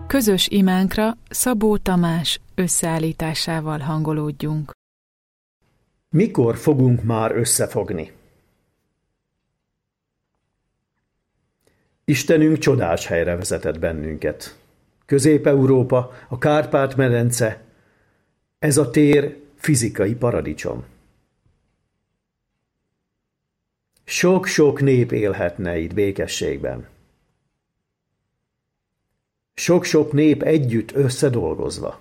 Közös imánkra Szabó Tamás összeállításával hangolódjunk. Mikor fogunk már összefogni? Istenünk csodás helyre vezetett bennünket. Közép-Európa, a Kárpát-medence, ez a tér fizikai paradicsom. Sok-sok nép élhetne itt békességben. Sok-sok nép együtt összedolgozva.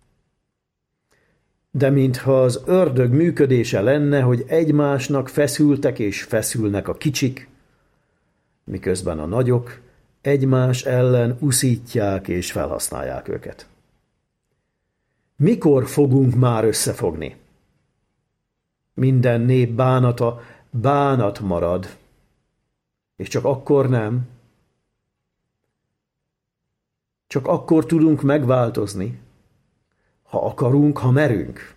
De mintha az ördög működése lenne, hogy egymásnak feszültek és feszülnek a kicsik, miközben a nagyok egymás ellen uszítják és felhasználják őket. Mikor fogunk már összefogni? Minden nép bánata bánat marad, és csak akkor nem. Csak akkor tudunk megváltozni, ha akarunk, ha merünk.